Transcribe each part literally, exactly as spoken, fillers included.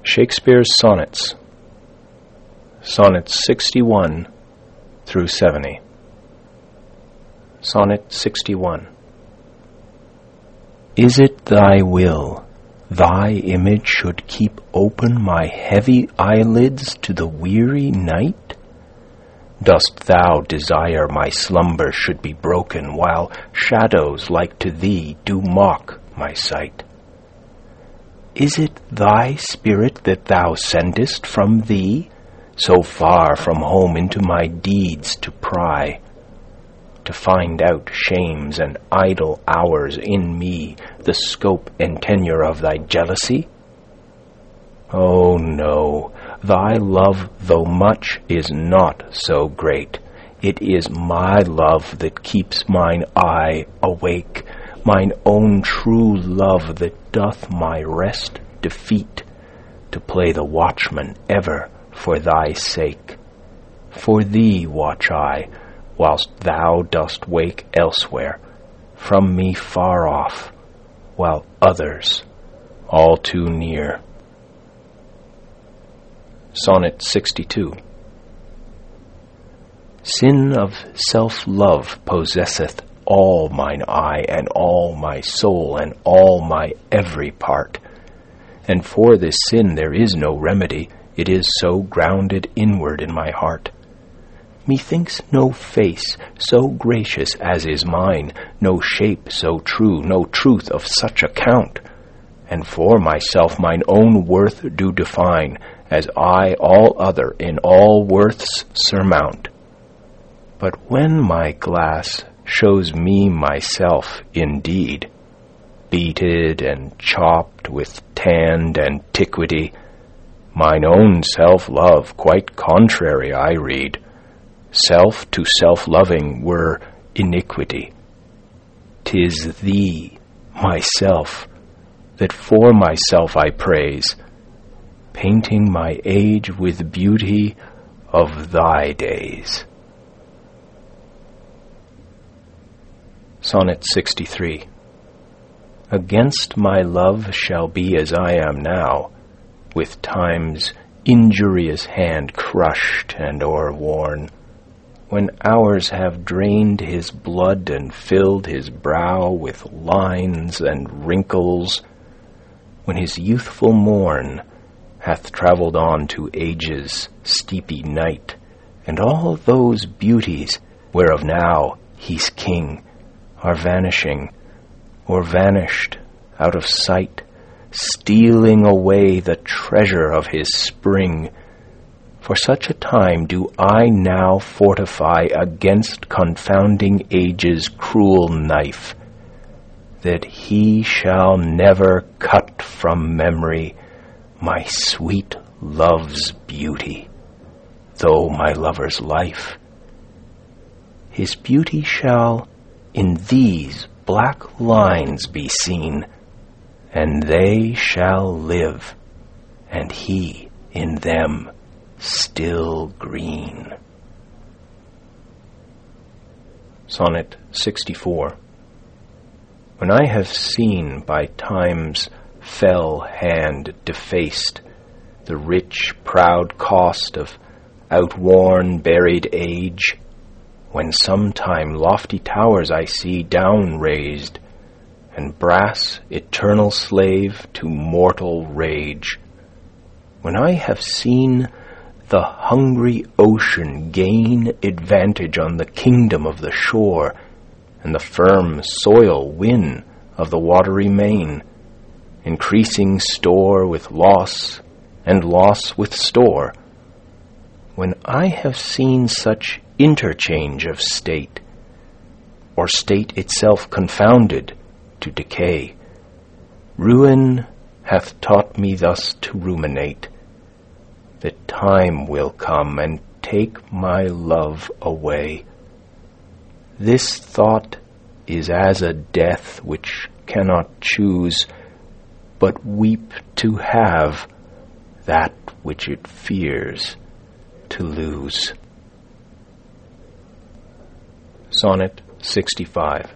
Shakespeare's Sonnets, Sonnets sixty-one through seventy. Sonnet sixty-one. Is it thy will thy image should keep open my heavy eyelids to the weary night? Dost thou desire my slumber should be broken, while shadows like to thee do mock my sight? Is it thy spirit that thou sendest from thee, so far from home into my deeds to pry, to find out shames and idle hours in me, the scope and tenure of thy jealousy? Oh no, thy love, though much, is not so great. It is my love that keeps mine eye awake, mine own true love that doth my rest defeat, to play the watchman ever for thy sake. For thee watch I, whilst thou dost wake elsewhere, from me far off, while others all too near. Sonnet sixty-two. Sin of self-love possesseth all mine eye, and all my soul, and all my every part. And for this sin there is no remedy, it is so grounded inward in my heart. Methinks no face so gracious as is mine, no shape so true, no truth of such account. And for myself mine own worth do define, as I all other in all worths surmount. But when my glass shows me myself indeed, beated and chopped with tanned antiquity, mine own self-love quite contrary I read. Self to self-loving were iniquity. 'Tis thee, myself, that for myself I praise, painting my age with beauty of thy days. Sonnet sixty-three. Against my love shall be as I am now, with time's injurious hand crushed and o'erworn, when hours have drained his blood and filled his brow with lines and wrinkles, when his youthful morn hath travelled on to age's steepy night, and all those beauties whereof now he's king are vanishing, or vanished out of sight, stealing away the treasure of his spring. For such a time do I now fortify against confounding age's cruel knife, that he shall never cut from memory my sweet love's beauty, though my lover's life. His beauty shall in these black lines be seen, and they shall live, and he in them still green. Sonnet sixty-four. When I have seen by time's fell hand defaced the rich, proud cost of outworn, buried age, when sometime lofty towers I see down raised, and brass eternal slave to mortal rage, when I have seen the hungry ocean gain advantage on the kingdom of the shore, and the firm soil win of the watery main, increasing store with loss, and loss with store, when I have seen such interchange of state, or state itself confounded to decay, ruin hath taught me thus to ruminate, that time will come and take my love away. This thought is as a death which cannot choose, but weep to have that which it fears to lose. Sonnet sixty-five.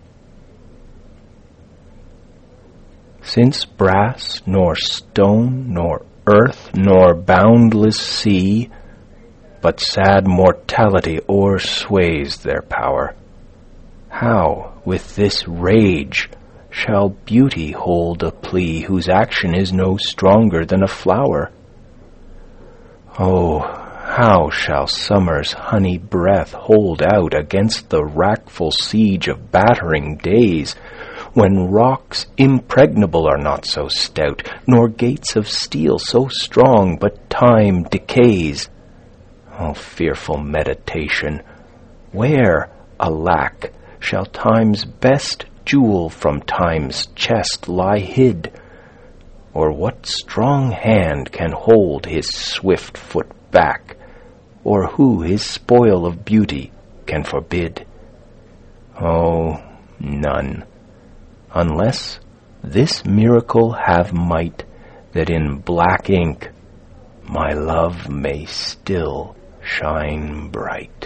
Since brass nor stone nor earth nor boundless sea, but sad mortality o'ersways their power. How with this rage shall beauty hold a plea whose action is no stronger than a flower? Oh, how shall summer's honey breath hold out against the wrackful siege of battering days, when rocks impregnable are not so stout, nor gates of steel so strong, but time decays? Oh, fearful meditation! Where, alack, shall time's best jewel from time's chest lie hid? Or what strong hand can hold his swift foot back? Or who his spoil of beauty can forbid? Oh, none, unless this miracle have might, that in black ink my love may still shine bright.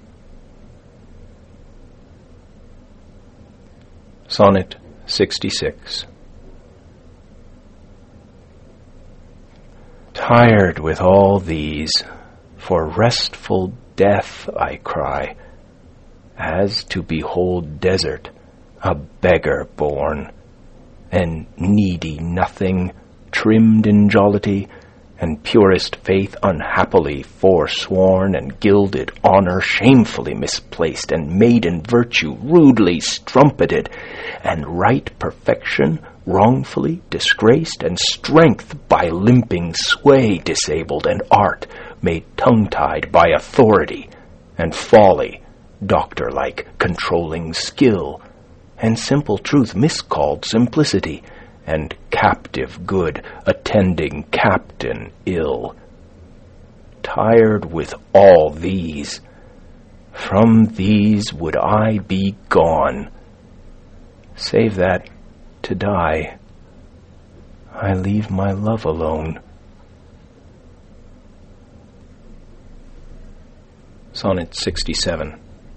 Sonnet sixty-six. Tired with all these, for restful death I cry, as to behold desert, a beggar born, and needy nothing, trimmed in jollity, and purest faith unhappily forsworn, and gilded honour shamefully misplaced, and maiden virtue rudely strumpeted, and right perfection wrongfully disgraced, and strength by limping sway disabled, and art made tongue-tied by authority, and folly, doctor-like, controlling skill, and simple truth miscalled simplicity, and captive good attending captain ill. Tired with all these, from these would I be gone, save that, to die, I leave my love alone. Sonnet sixty-seven.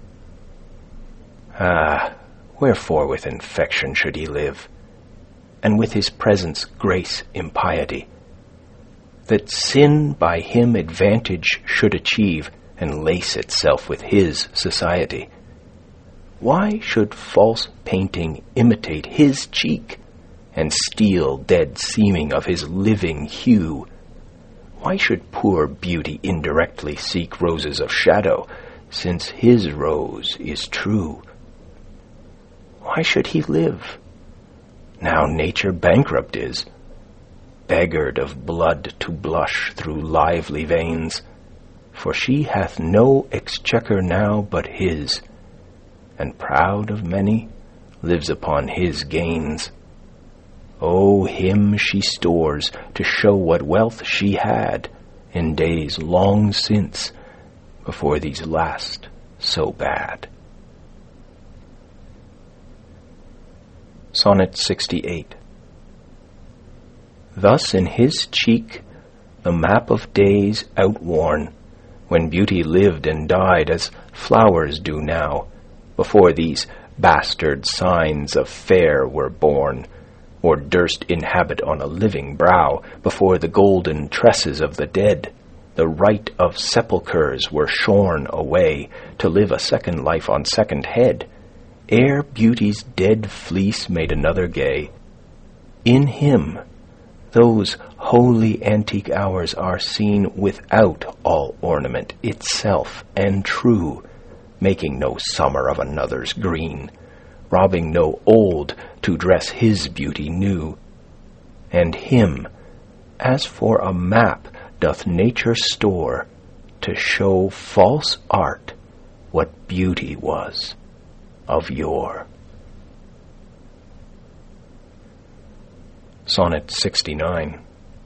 Ah, wherefore with infection should he live, and with his presence grace impiety, that sin by him advantage should achieve, and lace itself with his society? Why should false painting imitate his cheek, and steal dead seeming of his living hue? Why should poor beauty indirectly seek roses of shadow, since his rose is true? Why should he live, now nature bankrupt is, beggared of blood to blush through lively veins? For she hath no exchequer now but his, and proud of many, lives upon his gains. Oh, him she stores to show what wealth she had in days long since, before these last so bad. Sonnet sixty-eight. Thus in his cheek the map of days outworn, when beauty lived and died as flowers do now, before these bastard signs of fair were born, or durst inhabit on a living brow, before the golden tresses of the dead, the right of sepulchres were shorn away, to live a second life on second head, ere beauty's dead fleece made another gay. In him those holy antique hours are seen without all ornament, itself and true, making no summer of another's green, robbing no old to dress his beauty new. And him, as for a map doth nature store, to show false art what beauty was of yore. Sonnet sixty-nine.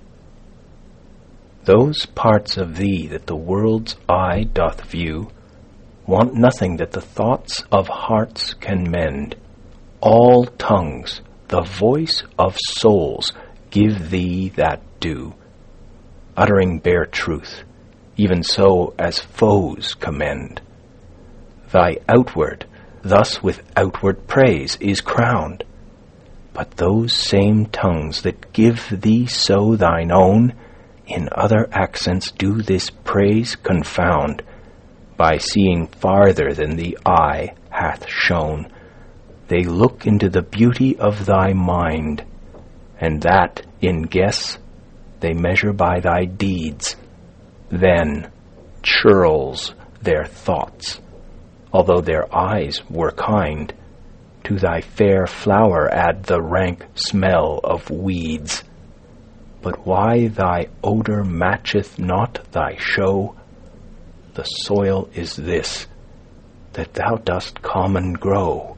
Those parts of thee that the world's eye doth view want nothing that the thoughts of hearts can mend. All tongues, the voice of souls, give thee that due, uttering bare truth, even so as foes commend. Thy outward thus with outward praise is crowned, but those same tongues that give thee so thine own in other accents do this praise confound, by seeing farther than the eye hath shown. They look into the beauty of thy mind, and that in guess they measure by thy deeds. Then churls their thoughts, although their eyes were kind. To thy fair flower add the rank smell of weeds. But why thy odor matcheth not thy show? The soil is this, that thou dost common grow.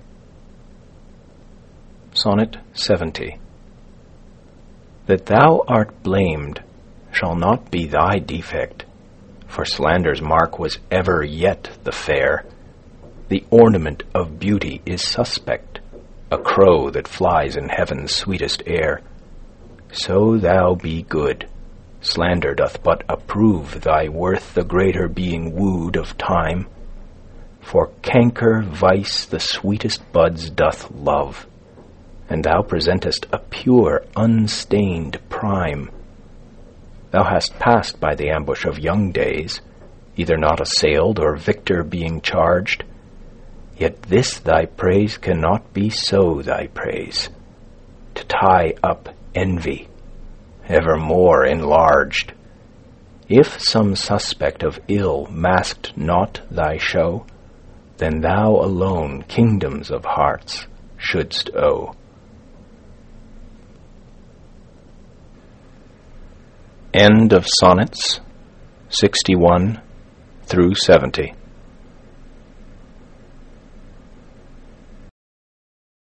Sonnet seventy. That thou art blamed shall not be thy defect, for slander's mark was ever yet the fair. The ornament of beauty is suspect, a crow that flies in heaven's sweetest air. So thou be good. Slander doth but approve thy worth, the greater being wooed of time. For canker vice the sweetest buds doth love, and thou presentest a pure, unstained prime. Thou hast passed by the ambush of young days, either not assailed or victor being charged. Yet this thy praise cannot be so thy praise, to tie up envy, evermore enlarged. If some suspect of ill masked not thy show, then thou alone kingdoms of hearts shouldst owe. End of Sonnets sixty-one through seventy.